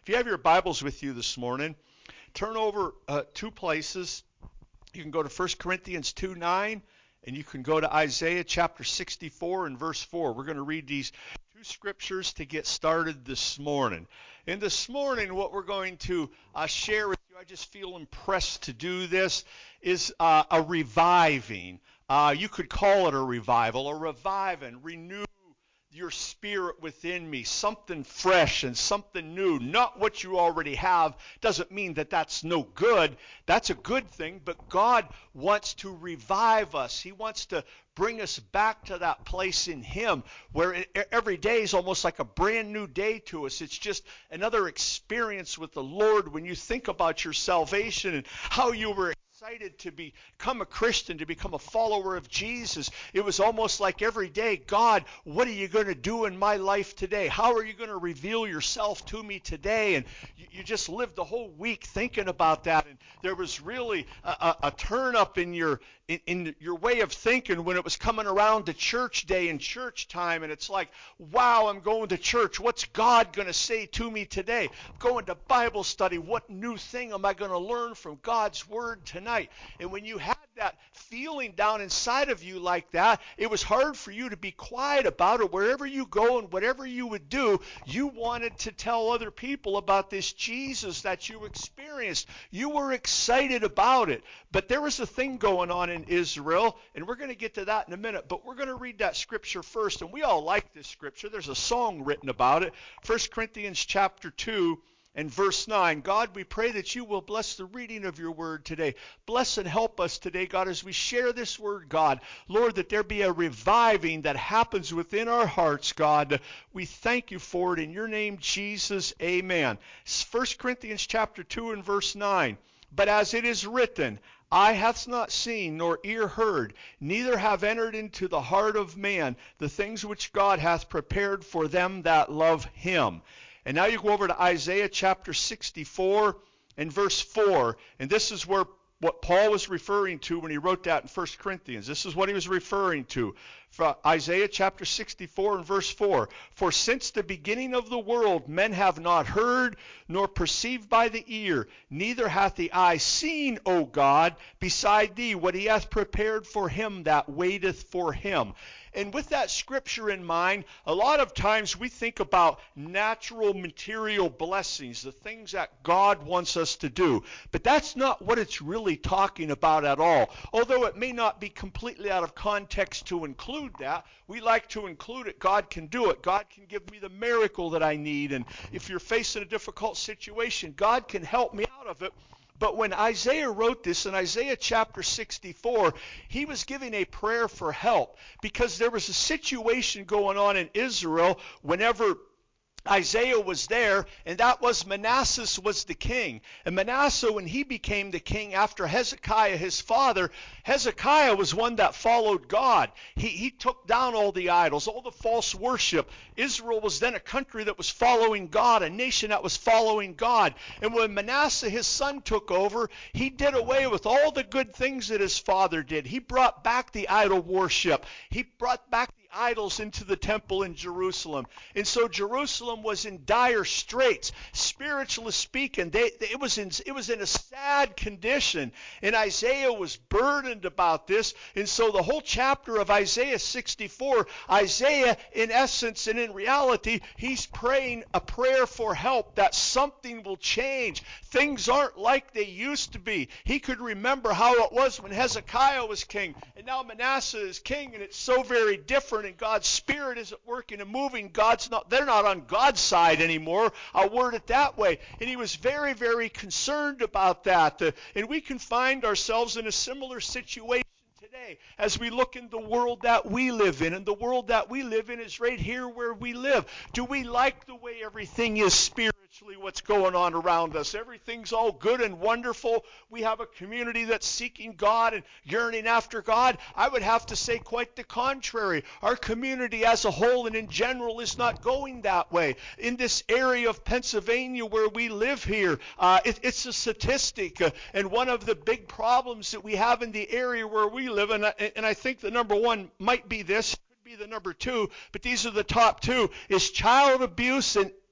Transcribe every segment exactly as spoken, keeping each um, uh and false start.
If you have your Bibles with you this morning, turn over uh, two places. You can go to First Corinthians two nine, and you can go to Isaiah chapter sixty-four and verse four. We're going to read these two scriptures to get started this morning. And this morning, what we're going to uh, share with you, I just feel impressed to do this, is uh, a reviving. Uh, you could call it a revival, a reviving, renew your spirit within me, something fresh and something new, not what you already have. Doesn't mean that that's no good. That's a good thing, but God wants to revive us. He wants to bring us back to that place in Him where it, every day is almost like a brand new day to us. It's just another experience with the Lord when you think about your salvation and how you were excited to become a Christian, to become a follower of Jesus. It was almost like every day, God, what are you going to do in my life today? How are you going to reveal yourself to me today? And you, you just lived the whole week thinking about that. And there was really a, a, a turn up in your in, in your way of thinking when it was coming around to church day and church time. And it's like, wow, I'm going to church. What's God going to say to me today? I'm going to Bible study. What new thing am I going to learn from God's Word tonight? And when you had that feeling down inside of you like that, it was hard for you to be quiet about it. Wherever you go and whatever you would do, you wanted to tell other people about this Jesus that you experienced. You were excited about it. But there was a thing going on in Israel, and we're going to get to that in a minute, but we're going to read that scripture first. And we all like this scripture. There's a song written about it. First Corinthians chapter two. And verse nine, God, we pray that you will bless the reading of your word today. Bless and help us today, God, as we share this word, God. Lord, that there be a reviving that happens within our hearts, God. We thank you for it in your name, Jesus. Amen. First Corinthians chapter two and verse nine. But as it is written, eye hath not seen, nor ear heard, neither have entered into the heart of man the things which God hath prepared for them that love him. And now you go over to Isaiah chapter sixty-four and verse four. And this is where what Paul was referring to when he wrote that in First Corinthians. This is what he was referring to. For Isaiah chapter sixty-four and verse four. For since the beginning of the world men have not heard, nor perceived by the ear, neither hath the eye seen, O God, beside thee, what he hath prepared for him that waiteth for him. And with that scripture in mind, a lot of times we think about natural material blessings, the things that God wants us to do. But that's not what it's really talking about at all. Although it may not be completely out of context to include that, we like to include it. God can do it. God can give me the miracle that I need. And if you're facing a difficult situation, God can help me out of it. But when Isaiah wrote this in Isaiah chapter sixty-four, he was giving a prayer for help because there was a situation going on in Israel whenever Isaiah was there, and that was Manasseh was the king. And Manasseh, when he became the king after Hezekiah, his father, Hezekiah was one that followed God. He, he took down all the idols, all the false worship. Israel was then a country that was following God, a nation that was following God. And when Manasseh, his son, took over, he did away with all the good things that his father did. He brought back the idol worship. He brought back the idols into the temple in Jerusalem. And so Jerusalem was in dire straits, spiritually speaking. They, they, it was in it was in a sad condition, and Isaiah was burdened about this. And so the whole chapter of Isaiah sixty-four, Isaiah, in essence and in reality, he's praying a prayer for help that something will change. Things aren't like they used to be. He could remember how it was when Hezekiah was king, and now Manasseh is king, and it's so very different. And God's Spirit isn't working and moving. God's not, they're not on God's side anymore. I'll word it that way. And he was very, very concerned about that. Uh, and we can find ourselves in a similar situation today as we look in the world that we live in. And the world that we live in is right here where we live. Do we like the way everything is spiritually, what's going on around us? Everything's all good and wonderful. We have a community that's seeking God and yearning after God. I would have to say quite the contrary. Our community as a whole and in general is not going that way. In this area of Pennsylvania where we live here, uh, it, it's a statistic. Uh, and one of the big problems that we have in the area where we live, and I, and I think the number one might be this, could be the number two, but these are the top two, is child abuse and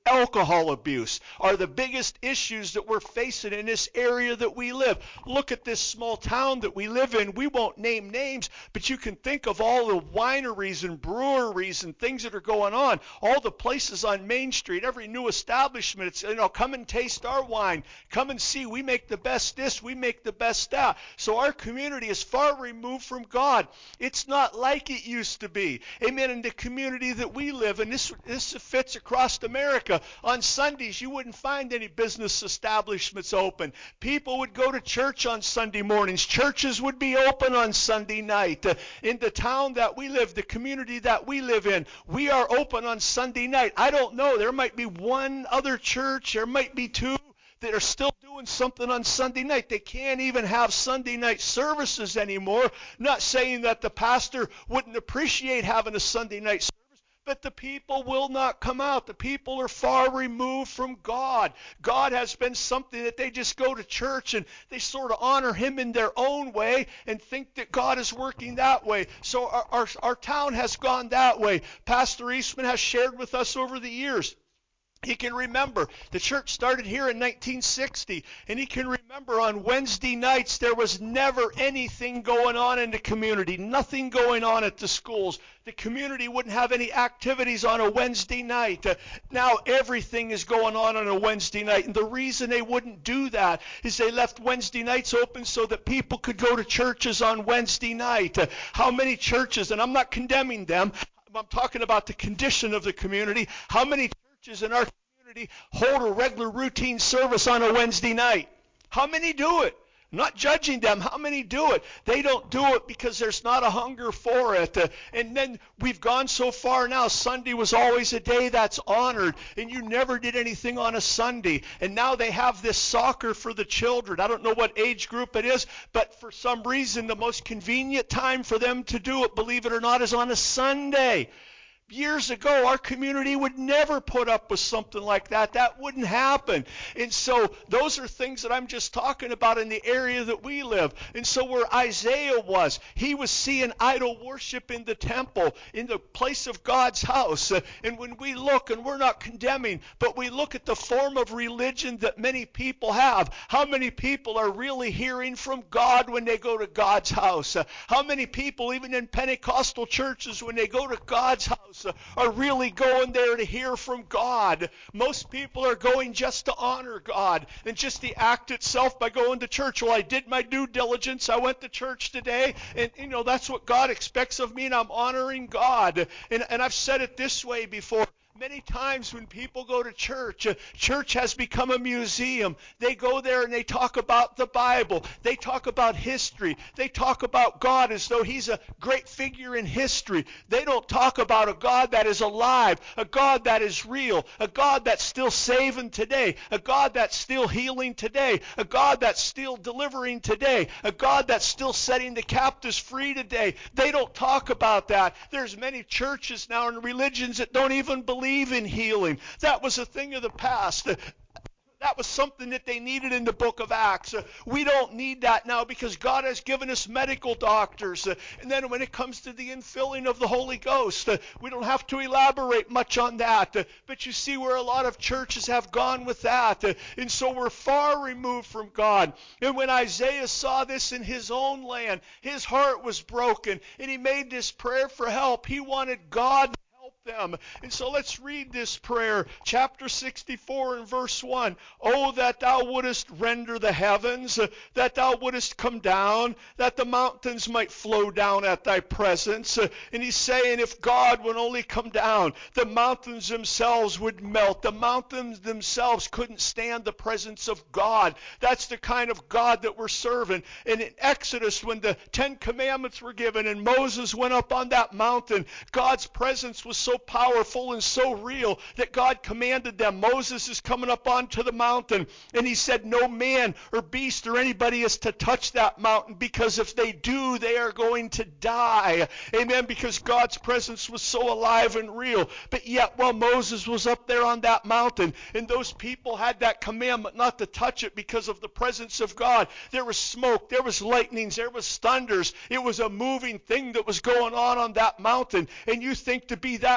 alcohol abuse are the biggest issues that we're facing in this area that we live. Look at this small town that we live in. We won't name names, but you can think of all the wineries and breweries and things that are going on. All the places on Main Street, every new establishment, it's, you know, come and taste our wine. Come and see, we make the best this, we make the best that. So our community is far removed from God. It's not like it used to be. Amen. In the community that we live in, this, this fits across America. On Sundays, you wouldn't find any business establishments open. People would go to church on Sunday mornings. Churches would be open on Sunday night. Uh, in the town that we live, the community that we live in, we are open on Sunday night. I don't know. There might be one other church. There might be two that are still doing something on Sunday night. They can't even have Sunday night services anymore. Not saying that the pastor wouldn't appreciate having a Sunday night service, but the people will not come out. The people are far removed from God. God has been something that they just go to church and they sort of honor him in their own way and think that God is working that way. So our, our, our town has gone that way. Pastor Eastman has shared with us over the years. He can remember the church started here in nineteen sixty, and he can remember on Wednesday nights there was never anything going on in the community, nothing going on at the schools. The community wouldn't have any activities on a Wednesday night. Uh, now everything is going on on a Wednesday night, and the reason they wouldn't do that is they left Wednesday nights open so that people could go to churches on Wednesday night. Uh, how many churches, and I'm not condemning them, I'm talking about the condition of the community, how many churches in our community hold a regular routine service on a Wednesday night? How many do it? I'm not judging them. How many do it? They don't do it because there's not a hunger for it. Uh, and then we've gone so far now. Sunday was always a day that's honored, and you never did anything on a Sunday. And now they have this soccer for the children. I don't know what age group it is, but for some reason the most convenient time for them to do it, believe it or not, is on a Sunday. Years ago, our community would never put up with something like that. That wouldn't happen. And so those are things that I'm just talking about in the area that we live. And so where Isaiah was, he was seeing idol worship in the temple, in the place of God's house. Uh, and when we look, and we're not condemning, but we look at the form of religion that many people have, how many people are really hearing from God when they go to God's house? Uh, how many people, even in Pentecostal churches, when they go to God's house, are really going there to hear from God? Most people are going just to honor God, and just the act itself by going to church. Well, I did my due diligence. I went to church today, and you know that's what God expects of me, and I'm honoring God. And, and I've said it this way before. Many times when people go to church, uh, church has become a museum. They go there and they talk about the Bible. They talk about history. They talk about God as though he's a great figure in history. They don't talk about a God that is alive, a God that is real, a God that's still saving today, a God that's still healing today, a God that's still delivering today, a God that's still setting the captives free today. They don't talk about that. There's many churches now and religions that don't even believe Believe in healing. That was a thing of the past. That was something that they needed in the book of Acts. Uh, we don't need that now because God has given us medical doctors. Uh, and then when it comes to the infilling of the Holy Ghost, uh, we don't have to elaborate much on that. Uh, but you see where a lot of churches have gone with that. Uh, and so we're far removed from God. And when Isaiah saw this in his own land, his heart was broken. And he made this prayer for help. He wanted God them. And so let's read this prayer, chapter sixty-four and verse one. Oh, that thou wouldest render the heavens, that thou wouldest come down, that the mountains might flow down at thy presence. And he's saying if God would only come down, the mountains themselves would melt. The mountains themselves couldn't stand the presence of God. That's the kind of God that we're serving. And in Exodus, when the Ten Commandments were given and Moses went up on that mountain, God's presence was so powerful and so real that God commanded them. Moses is coming up onto the mountain, and he said no man or beast or anybody is to touch that mountain, because if they do, they are going to die. Amen. Because God's presence was so alive and real. But yet while Moses was up there on that mountain, and those people had that commandment not to touch it because of the presence of God, there was smoke, there was lightnings, there was thunders. It was a moving thing that was going on on that mountain. And you think to be that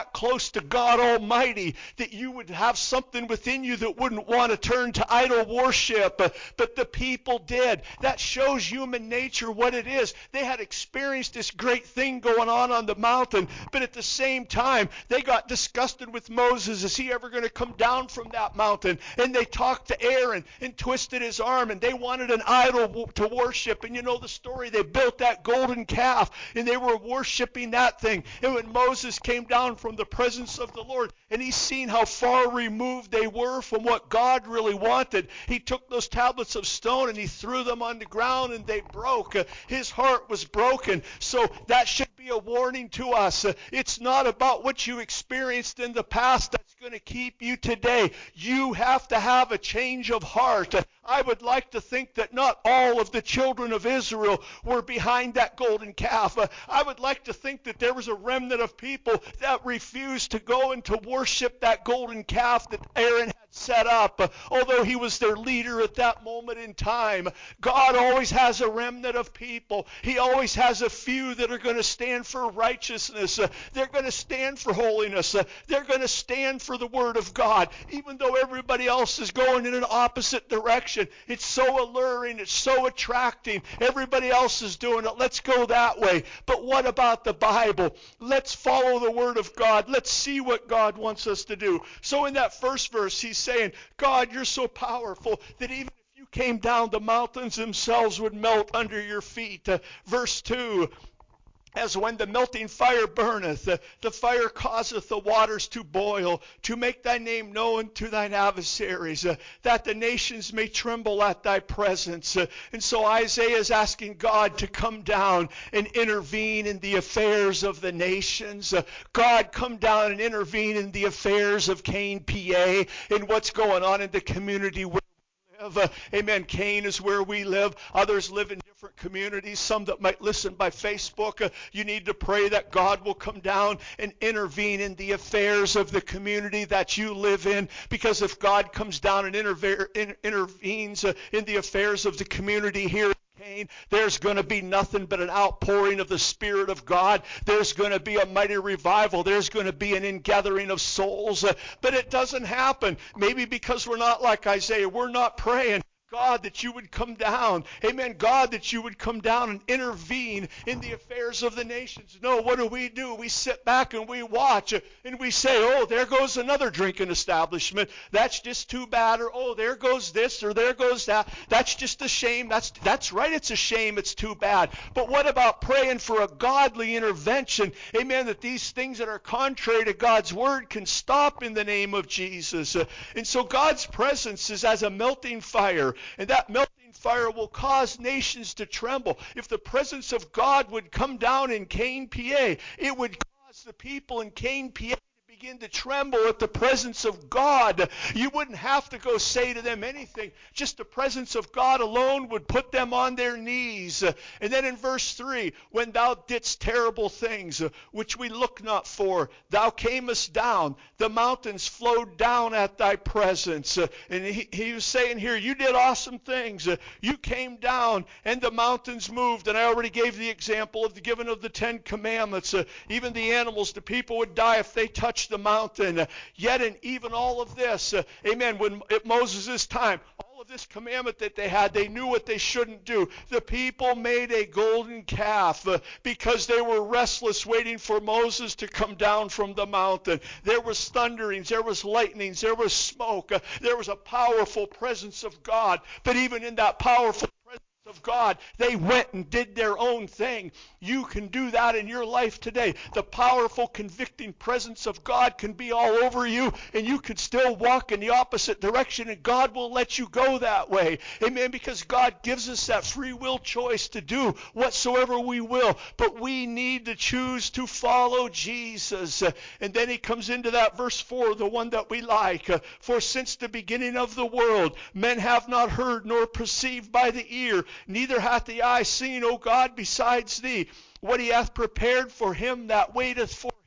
that close to God Almighty that you would have something within you that wouldn't want to turn to idol worship. But the people did. That shows human nature what it is. They had experienced this great thing going on on the mountain, but at the same time, they got disgusted with Moses. Is he ever going to come down from that mountain? And they talked to Aaron and twisted his arm, and they wanted an idol to worship. And you know the story. They built that golden calf, and they were worshiping that thing. And when Moses came down from the presence of the Lord, and he seen how far removed they were from what God really wanted, he took those tablets of stone and he threw them on the ground, and they broke. Uh, his heart was broken. So that should be a warning to us. Uh, it's not about what you experienced in the past that's going to keep you today. You have to have a change of heart. Uh, I would like to think that not all of the children of Israel were behind that golden calf. Uh, I would like to think that there was a remnant of people that refused to go and to worship that golden calf that Aaron had set up. Uh, although he was their leader at that moment in time, God always has a remnant of people. He always has a few that are going to stand for righteousness. Uh, they're going to stand for holiness. Uh, they're going to stand for the Word of God, even though everybody else is going in an opposite direction. It's so alluring. It's so attracting. Everybody else is doing it. Let's go that way. But what about the Bible? Let's follow the Word of God. Let's see what God wants us to do. So in that first verse, he's saying, God, you're so powerful that even if you came down, the mountains themselves would melt under your feet. Uh, verse two, as when the melting fire burneth, uh, the fire causeth the waters to boil, to make thy name known to thine adversaries, uh, that the nations may tremble at thy presence. Uh, and so Isaiah is asking God to come down and intervene in the affairs of the nations. Uh, God, come down and intervene in the affairs of Kane, P A, and what's going on in the community where live. Uh, amen. Kane is where we live. Others live in different communities. Some that might listen by Facebook. Uh, you need to pray that God will come down and intervene in the affairs of the community that you live in. Because if God comes down and interve- in, intervenes uh, in the affairs of the community here, there's going to be nothing but an outpouring of the Spirit of God. There's going to be a mighty revival. There's going to be an ingathering of souls. Uh, but it doesn't happen. Maybe because we're not like Isaiah. We're not praying, God, that you would come down. Amen. God, that you would come down and intervene in the affairs of the nations. No, what do we do? We sit back and we watch uh, and we say, oh, there goes another drinking establishment. That's just too bad. Or, oh, there goes this or there goes that. That's just a shame. That's, that's right. It's a shame. It's too bad. But what about praying for a godly intervention? Amen. That these things that are contrary to God's word can stop in the name of Jesus. Uh, and so God's presence is as a melting fire. And that melting fire will cause nations to tremble. If the presence of God would come down in Kane, P A, it would cause the people in Kane, P A to begin to tremble at the presence of God. You wouldn't have to go say to them anything. Just the presence of God alone would put them on their knees. And then in verse three, when thou didst terrible things, which we look not for, thou camest down, the mountains flowed down at thy presence. And he, he was saying here, you did awesome things. You came down and the mountains moved. And I already gave the example of the giving of the Ten Commandments. Even the animals, the people would die if they touched the mountain. Uh, yet in even all of this, uh, amen, when at Moses' time, all of this commandment that they had, they knew what they shouldn't do. The people made a golden calf uh, because they were restless waiting for Moses to come down from the mountain. There was thunderings, there was lightnings, there was smoke, uh, there was a powerful presence of God. But even in that powerful presence of God, they went and did their own thing. You can do that in your life today. The powerful convicting presence of God can be all over you, and you can still walk in the opposite direction, and God will let you go that way. Amen. Because God gives us that free will choice to do whatsoever we will, but we need to choose to follow Jesus. And then he comes into that verse four, the one that we like. For since the beginning of the world, men have not heard nor perceived by the ear, neither hath the eye seen, O God, besides thee, what he hath prepared for him that waiteth for him.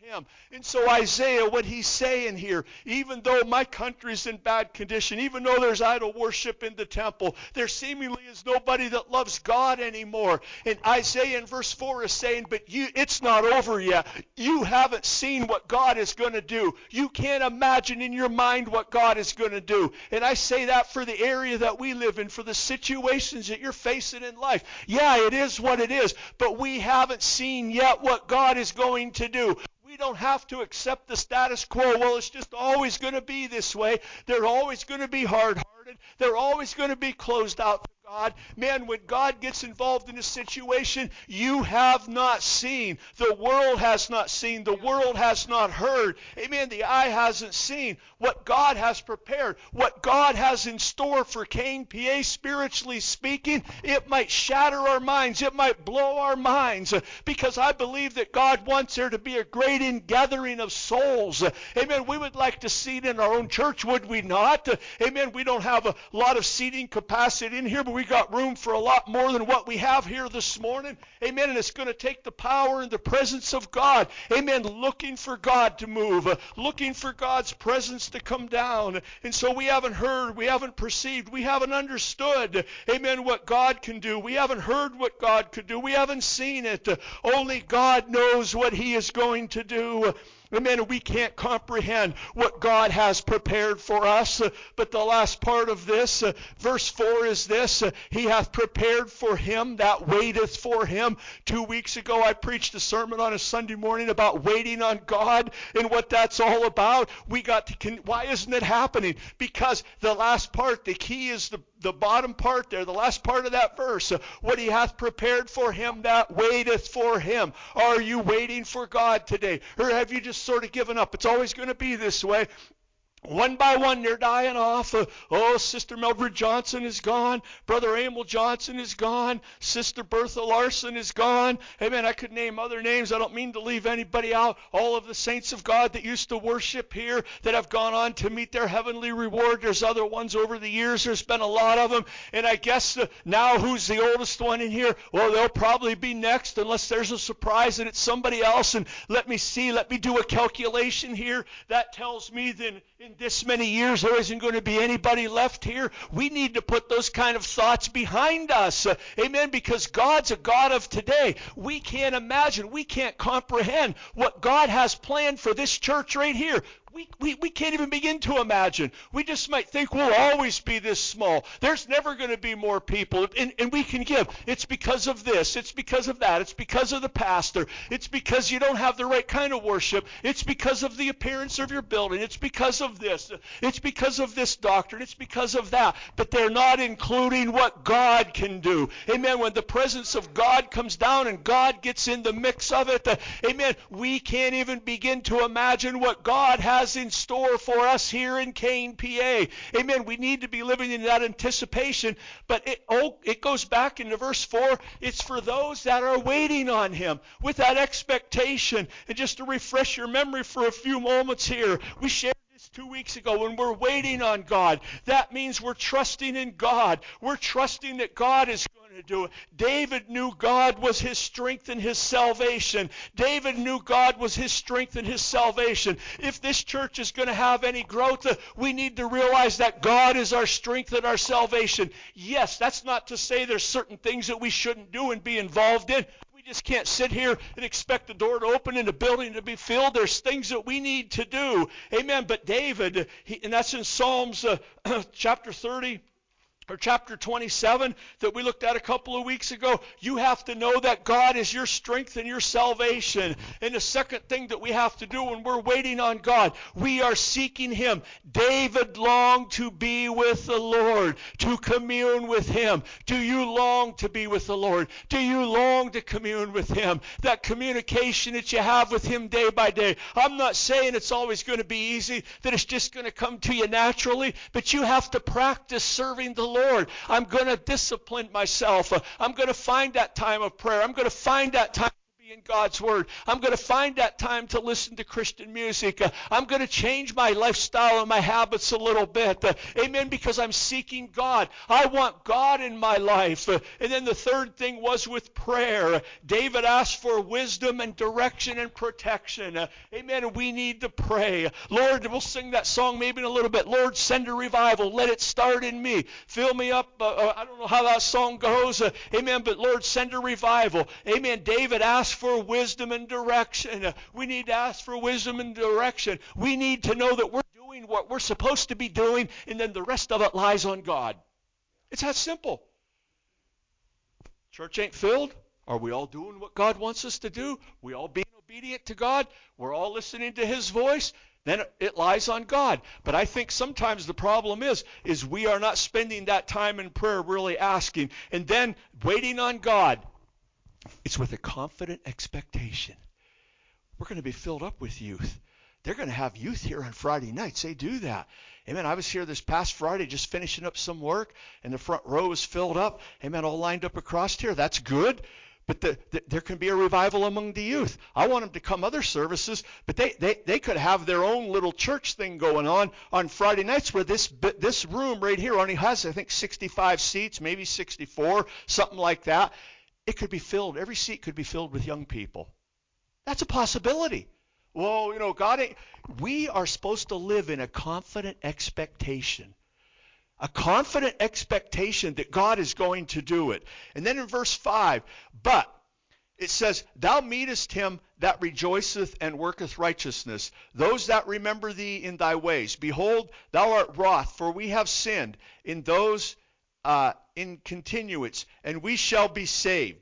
him. And so Isaiah, what he's saying here, even though my country's in bad condition, even though there's idol worship in the temple, there seemingly is nobody that loves God anymore. And Isaiah in verse four is saying, but you, it's not over yet. You haven't seen what God is going to do. You can't imagine in your mind what God is going to do. And I say that for the area that we live in, for the situations that you're facing in life. Yeah, it is what it is, but we haven't seen yet what God is going to do. We don't have to accept the status quo. Well, it's just always going to be this way. They're always going to be hard-hearted. They're always going to be closed out to God. Man, when God gets involved in a situation, you have not seen. The world has not seen. The world has not heard. Amen. The eye hasn't seen what God has prepared, what God has in store for Kane P A, spiritually speaking. It might shatter our minds. It might blow our minds, because I believe that God wants there to be a great ingathering of souls. Amen. We would like to see it in our own church, would we not? Amen. We don't have a lot of seating capacity in here, but we got room for a lot more than what we have here this morning. Amen. And it's going to take the power and the presence of God. Amen. Looking for God to move, uh, looking for God's presence to come down. And so we haven't heard, we haven't perceived, we haven't understood, amen, what God can do. We haven't heard what God could do. We haven't seen it. Uh, only God knows what he is going to do. Amen. We can't comprehend what God has prepared for us. Uh, but the last part of this, uh, verse four is this, uh, he hath prepared for him that waiteth for him. Two weeks ago I preached a sermon on a Sunday morning about waiting on God and what that's all about. We got to, con- why isn't it happening? Because the last part, the key is the the bottom part there, the last part of that verse, uh, what he hath prepared for him that waiteth for him. Are you waiting for God today? Or have you just sort of given up? It's always going to be this way. One by one, they're dying off. Uh, oh, Sister Mildred Johnson is gone. Brother Emil Johnson is gone. Sister Bertha Larson is gone. Amen. I could name other names. I don't mean to leave anybody out. All of the saints of God that used to worship here that have gone on to meet their heavenly reward. There's other ones over the years. There's been a lot of them. And I guess uh, now who's the oldest one in here? Well, they'll probably be next unless there's a surprise and it's somebody else. And let me see. Let me do a calculation here. That tells me then in this many years there isn't going to be anybody left here. We need to put those kind of thoughts behind us. Uh, amen. Because God's a God of today. We can't imagine, we can't comprehend what God has planned for this church right here. We, we, we can't even begin to imagine. We just might think we'll always be this small. There's never going to be more people. And, and we can give. It's because of this. It's because of that. It's because of the pastor. It's because you don't have the right kind of worship. It's because of the appearance of your building. It's because of this. It's because of this doctrine. It's because of that. But they're not including what God can do. Amen. When the presence of God comes down and God gets in the mix of it, uh, amen, we can't even begin to imagine what God has in store for us here in Kane, P A. Amen. We need to be living in that anticipation. But it, oh, it goes back into verse four. It's for those that are waiting on him with that expectation. And just to refresh your memory for a few moments here, we shared this two weeks ago. When we're waiting on God, that means we're trusting in God. We're trusting that God is going to do it. David knew God was his strength and his salvation. David knew God was his strength and his salvation. If this church is going to have any growth, uh, we need to realize that God is our strength and our salvation. Yes, that's not to say there's certain things that we shouldn't do and be involved in. We just can't sit here and expect the door to open and the building to be filled. There's things that we need to do. Amen. But David, he, and that's in Psalms uh, chapter thirty. Or chapter twenty-seven that we looked at a couple of weeks ago, you have to know that God is your strength and your salvation. And the second thing that we have to do when we're waiting on God, we are seeking him. David longed to be with the Lord, to commune with him. Do you long to be with the Lord? Do you long to commune with him? That communication that you have with him day by day. I'm not saying it's always going to be easy, that it's just going to come to you naturally, but you have to practice serving the Lord. Lord, I'm going to discipline myself. I'm going to find that time of prayer. I'm going to find that time to be be in God's Word. I'm going to find that time to listen to Christian music. Uh, I'm going to change my lifestyle and my habits a little bit. Uh, amen, because I'm seeking God. I want God in my life. Uh, and then the third thing was with prayer. David asked for wisdom and direction and protection. Uh, amen, and we need to pray. Lord, we'll sing that song maybe in a little bit. Lord, send a revival. Let it start in me. Fill me up. Uh, uh, I don't know how that song goes. Uh, amen, but Lord, send a revival. Amen. David asked for wisdom and direction. Uh, we need to ask for wisdom and direction. We need to know that we're doing what we're supposed to be doing, and then the rest of it lies on God. It's that simple. Church ain't filled. Are we all doing what God wants us to do? We all being obedient to God? We're all listening to His voice? Then it lies on God. But I think sometimes the problem is, is we are not spending that time in prayer really asking and then waiting on God. It's with a confident expectation. We're going to be filled up with youth. They're going to have youth here on Friday nights. They do that. Amen. I was here this past Friday just finishing up some work, and the front row was filled up. Amen. All lined up across here. That's good. But the, the, there can be a revival among the youth. I want them to come other services, but they, they, they could have their own little church thing going on on Friday nights where this this room right here only has, I think, sixty-five seats, maybe sixty-four, something like that. It could be filled. Every seat could be filled with young people. That's a possibility. Well, you know, God ain't. We are supposed to live in a confident expectation. A confident expectation that God is going to do it. And then in verse five, but it says, thou meetest him that rejoiceth and worketh righteousness, those that remember thee in thy ways. Behold, thou art wroth, for we have sinned in those uh, in continuance, and we shall be saved.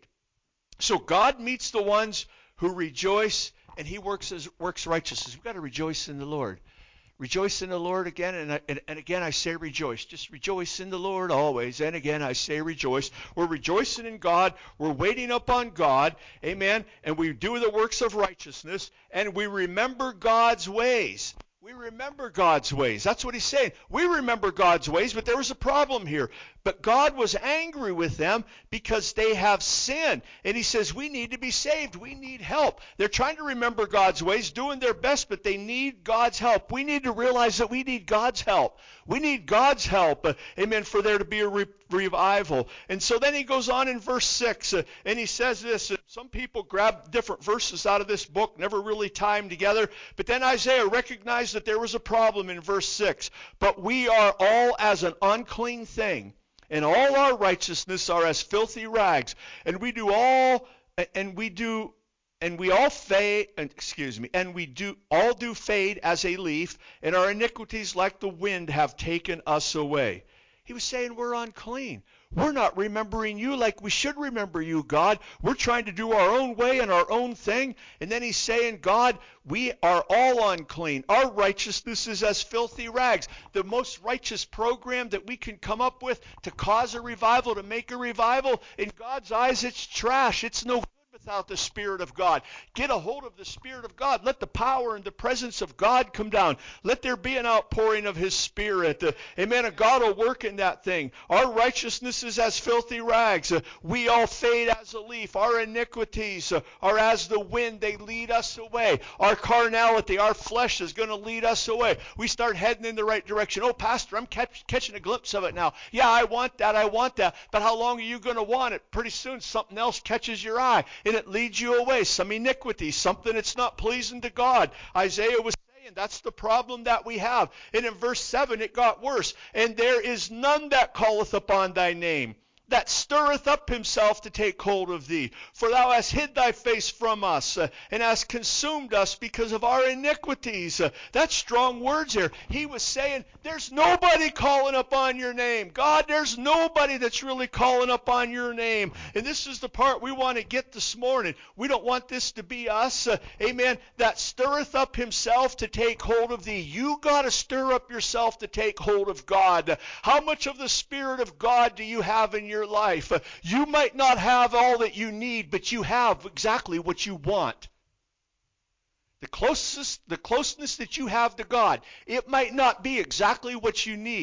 So God meets the ones who rejoice, and he works as works righteousness. We've got to rejoice in the Lord. Rejoice in the Lord again, and, I, and, and again I say rejoice. Just rejoice in the Lord always, and again I say rejoice. We're rejoicing in God. We're waiting upon God, amen, and we do the works of righteousness, and we remember God's ways. We remember God's ways. That's what he's saying. We remember God's ways, but there was a problem here. But God was angry with them because they have sinned. And he says, we need to be saved. We need help. They're trying to remember God's ways, doing their best, but they need God's help. We need to realize that we need God's help. We need God's help, uh, amen, for there to be a re- revival. And so then he goes on in verse six, uh, and he says this. Uh, some people grab different verses out of this book, never really tie them together. But then Isaiah recognized that there was a problem in verse six. But we are all as an unclean thing, and all our righteousness are as filthy rags, and we do all, and we do, and we all fade, excuse me, and we do all do fade as a leaf, and our iniquities like the wind have taken us away. He was saying we're unclean. We're not remembering you like we should remember you, God. We're trying to do our own way and our own thing. And then he's saying, God, we are all unclean. Our righteousness is as filthy rags. The most righteous program that we can come up with to cause a revival, to make a revival, in God's eyes, it's trash. It's no good without the Spirit of God. Get a hold of the Spirit of God. Let the power and the presence of God come down. Let there be an outpouring of His Spirit. Uh, amen. And God will work in that thing. Our righteousness is as filthy rags. Uh, we all fade as a leaf. Our iniquities uh, are as the wind. They lead us away. Our carnality, our flesh is going to lead us away. We start heading in the right direction. Oh, Pastor, I'm catch, catching a glimpse of it now. Yeah, I want that. I want that. But how long are you going to want it? Pretty soon something else catches your eye, and it leads you away. Some iniquity, something that's not pleasing to God. Isaiah was saying that's the problem that we have. And in verse seven it got worse. And there is none that calleth upon thy name, that stirreth up himself to take hold of thee. For thou hast hid thy face from us, uh, and hast consumed us because of our iniquities. Uh, that's strong words here. He was saying, there's nobody calling upon your name. God, there's nobody that's really calling upon your name. And this is the part we want to get this morning. We don't want this to be us, uh, amen, that stirreth up himself to take hold of thee. You got to stir up yourself to take hold of God. How much of the Spirit of God do you have in your life? You might not have all that you need, but you have exactly what you want. The closest, the closeness that you have to God, it might not be exactly what you need,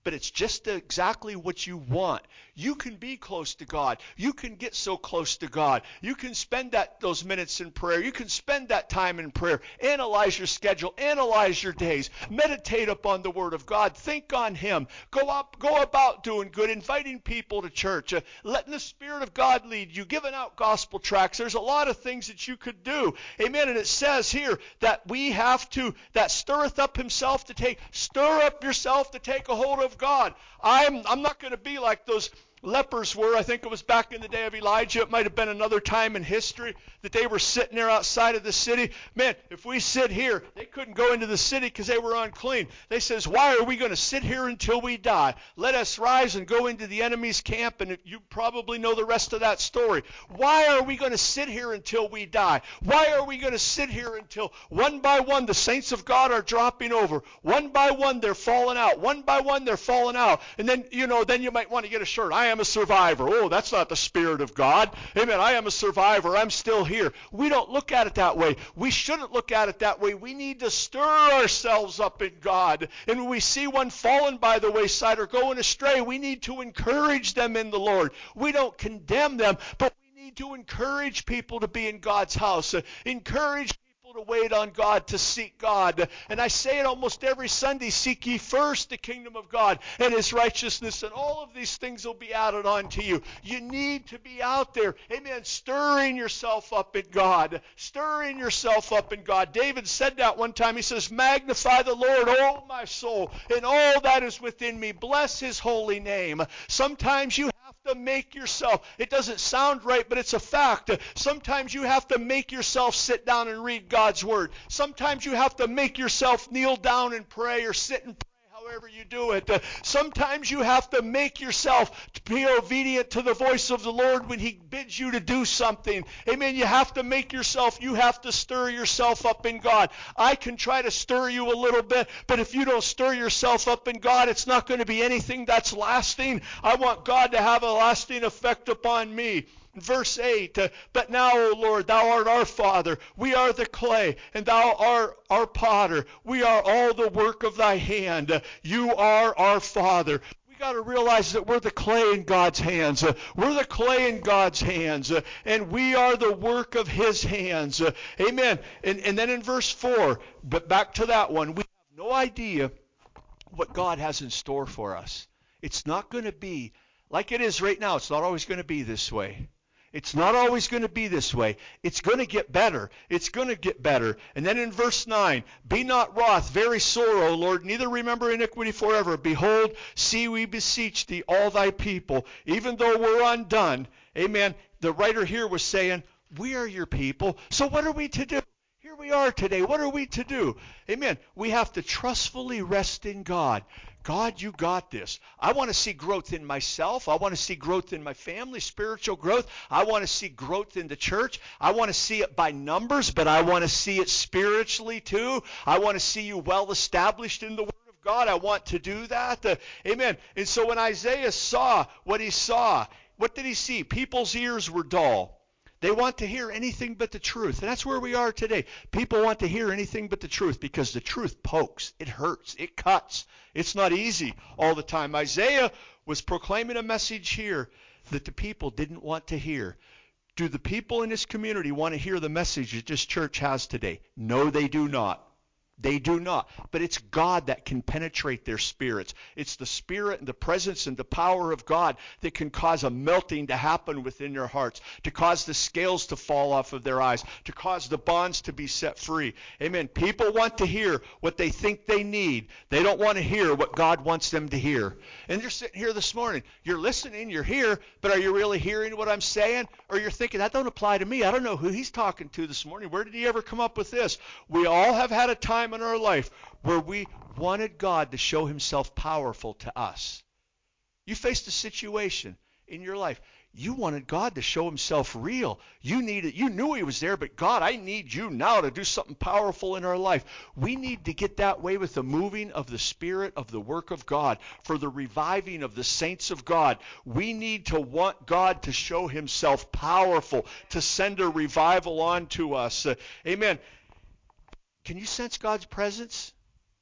but it's just exactly what you want. You can be close to God. You can get so close to God. You can spend that those minutes in prayer. You can spend that time in prayer. Analyze your schedule. Analyze your days. Meditate upon the Word of God. Think on Him. Go up, go about doing good, inviting people to church, uh, letting the Spirit of God lead you, giving out gospel tracts. There's a lot of things that you could do. Amen. And it says here that we have to, that stirreth up himself to take, stir up yourself to take a hold of God. I'm, I'm not going to be like those lepers were. I think it was back in the day of Elijah. It might have been another time in history that they were sitting there outside of the city. Man, if we sit here, they couldn't go into the city because they were unclean. They says, why are we going to sit here until we die? Let us rise and go into the enemy's camp. And you probably know the rest of that story. Why are we going to sit here until we die? Why are we going to sit here until one by one the saints of God are dropping over? One by one they're falling out. One by one they're falling out. And then, you know, then you might want to get a shirt. I am a survivor. Oh, that's not the Spirit of God. Amen. I am a survivor. I'm still here. We don't look at it that way. We shouldn't look at it that way. We need to stir ourselves up in God. And when we see one fallen by the wayside or going astray, we need to encourage them in the Lord. We don't condemn them, but we need to encourage people to be in God's house. Uh, encourage people to wait on God, to seek God. And I say it almost every Sunday, seek ye first the kingdom of God and His righteousness, and all of these things will be added on to you. You need to be out there, amen, stirring yourself up in God, stirring yourself up in God. David said that one time. He says, magnify the Lord, O my soul, and all that is within me. Bless His holy name. Sometimes you have to make yourself, it doesn't sound right, but it's a fact. Sometimes you have to make yourself sit down and read God's Word. Sometimes you have to make yourself kneel down and pray or sit and pray. However you do it. Uh, sometimes you have to make yourself to be obedient to the voice of the Lord when He bids you to do something. Amen. You have to make yourself, you have to stir yourself up in God. I can try to stir you a little bit, but if you don't stir yourself up in God, it's not going to be anything that's lasting. I want God to have a lasting effect upon me. Verse eight, uh, but now, O Lord, Thou art our Father. We are the clay, and Thou art our potter. We are all the work of Thy hand. Uh, you are our Father. We got to realize that we're the clay in God's hands. Uh, we're the clay in God's hands, uh, and we are the work of His hands. Uh, amen. And, and then in verse four, but back to that one, we have no idea what God has in store for us. It's not going to be like it is right now. It's not always going to be this way. It's not always going to be this way. It's going to get better. It's going to get better. And then in verse nine, be not wroth, very sore, O Lord, neither remember iniquity forever. Behold, see, we beseech Thee, all Thy people, even though we're undone. Amen. The writer here was saying, we are your people, so what are we to do? Here we are today. What are we to do? Amen. We have to trustfully rest in God. God, you got this. I want to see growth in myself. I want to see growth in my family, spiritual growth. I want to see growth in the church. I want to see it by numbers, but I want to see it spiritually too. I want to see you well established in the Word of God. I want to do that. Uh, amen. And so when Isaiah saw what he saw, what did he see? People's ears were dull. They want to hear anything but the truth. And that's where we are today. People want to hear anything but the truth because the truth pokes. It hurts. It cuts. It's not easy all the time. Isaiah was proclaiming a message here that the people didn't want to hear. Do the people in this community want to hear the message that this church has today? No, they do not. They do not. But it's God that can penetrate their spirits. It's the Spirit and the presence and the power of God that can cause a melting to happen within their hearts, to cause the scales to fall off of their eyes, to cause the bonds to be set free. Amen. People want to hear what they think they need. They don't want to hear what God wants them to hear. And you're sitting here this morning. You're listening. You're here. But are you really hearing what I'm saying? Or you're thinking, that don't apply to me. I don't know who he's talking to this morning. Where did he ever come up with this? We all have had a time in our life where we wanted God to show Himself powerful to us. You faced a situation in your life. You wanted God to show Himself real. You needed, you knew He was there, but God, I need you now to do something powerful in our life. We need to get that way with the moving of the Spirit of the work of God, for the reviving of the saints of God. We need to want God to show Himself powerful, to send a revival on to us. Uh, amen. Can you sense God's presence?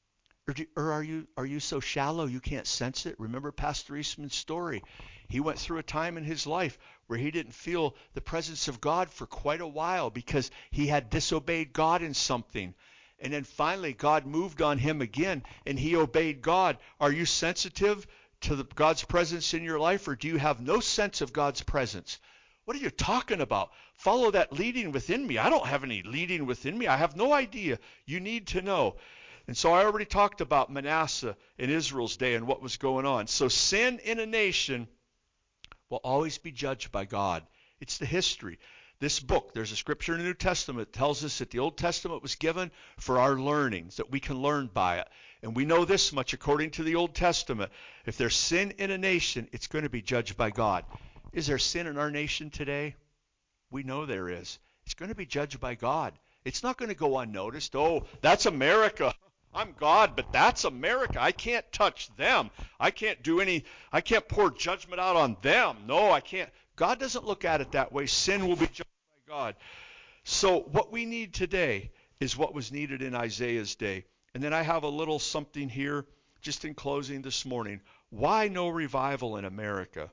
Or, do, or are you are you so shallow you can't sense it? Remember Pastor Eastman's story. He went through a time in his life where he didn't feel the presence of God for quite a while because he had disobeyed God in something. And then finally God moved on him again and he obeyed God. Are you sensitive to the, God's presence in your life, or do you have no sense of God's presence? What are you talking about? Follow that leading within me. I don't have any leading within me. I have no idea. You need to know. And so I already talked about Manasseh in Israel's day and what was going on. So sin in a nation will always be judged by God. It's the history. This book, there's a scripture in the New Testament that tells us that the Old Testament was given for our learning, so that we can learn by it. And we know this much according to the Old Testament. If there's sin in a nation, it's going to be judged by God. Is there sin in our nation today? We know there is. It's going to be judged by God. It's not going to go unnoticed. Oh, that's America. I'm God, but that's America. I can't touch them. I can't do any, I can't pour judgment out on them. No, I can't. God doesn't look at it that way. Sin will be judged by God. So what we need today is what was needed in Isaiah's day. And then I have a little something here just in closing this morning. Why no revival in America?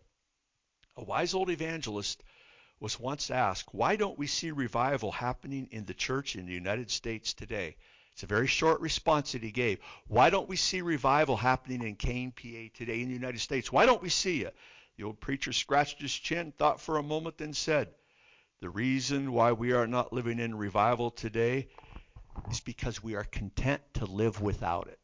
A wise old evangelist was once asked, why don't we see revival happening in the church in the United States today? It's a very short response that he gave. Why don't we see revival happening in Kane, P A today in the United States? Why don't we see it? The old preacher scratched his chin, thought for a moment, then said, the reason why we are not living in revival today is because we are content to live without it.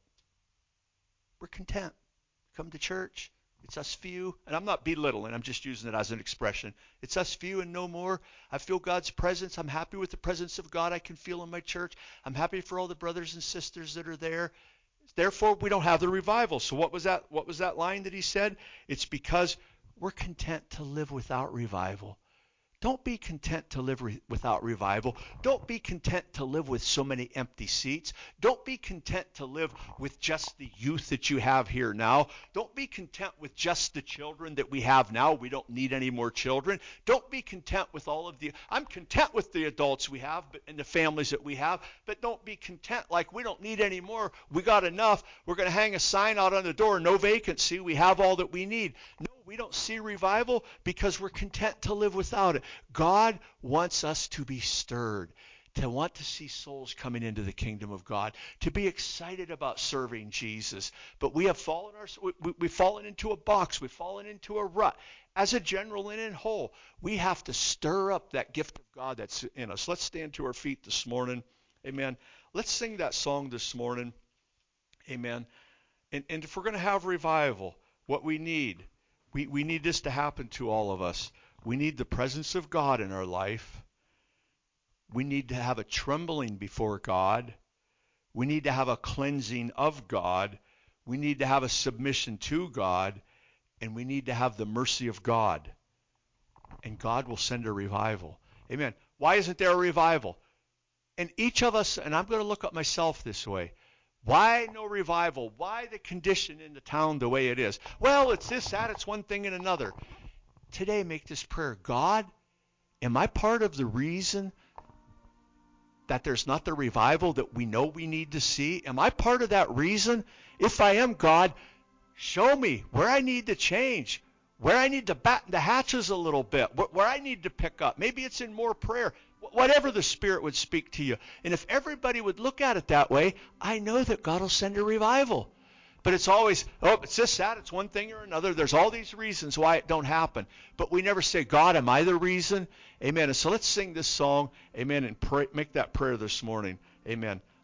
We're content. Come to church. It's us few. And I'm not belittling. I'm just using it as an expression. It's us few and no more. I feel God's presence. I'm happy with the presence of God I can feel in my church. I'm happy for all the brothers and sisters that are there. Therefore, we don't have the revival. So what was that? What was that line that he said? It's because we're content to live without revival. Don't be content to live re- without revival. Don't be content to live with so many empty seats. Don't be content to live with just the youth that you have here now. Don't be content with just the children that we have now. We don't need any more children. Don't be content with all of the, I'm content with the adults we have but, and the families that we have, but don't be content like we don't need any more. We got enough. We're going to hang a sign out on the door, no vacancy. We have all that we need. No, we don't see revival because we're content to live without it. God wants us to be stirred, to want to see souls coming into the kingdom of God, to be excited about serving Jesus. But we have fallen our, we, we've fallen into a box. We've fallen into a rut. As a general and in whole, we have to stir up that gift of God that's in us. Let's stand to our feet this morning. Amen. Let's sing that song this morning. Amen. And, and if we're going to have revival, what we need, we, we need this to happen to all of us. We need the presence of God in our life. We need to have a trembling before God. We need to have a cleansing of God. We need to have a submission to God. And we need to have the mercy of God. And God will send a revival. Amen. Why isn't there a revival? And each of us, and I'm going to look at myself this way. Why no revival? Why the condition in the town the way it is? Well, it's this, that, it's one thing and another. Today, make this prayer. God, am I part of the reason that there's not the revival that we know we need to see? Am I part of that reason? If I am, God, show me where I need to change, where I need to batten the hatches a little bit, where I need to pick up. Maybe it's in more prayer. Whatever the Spirit would speak to you. And if everybody would look at it that way, I know that God will send a revival. But it's always, oh, it's this, that, it's one thing or another. There's all these reasons why it don't happen. But we never say, God, am I the reason? Amen. And so let's sing this song, amen, and pray, make that prayer this morning. Amen.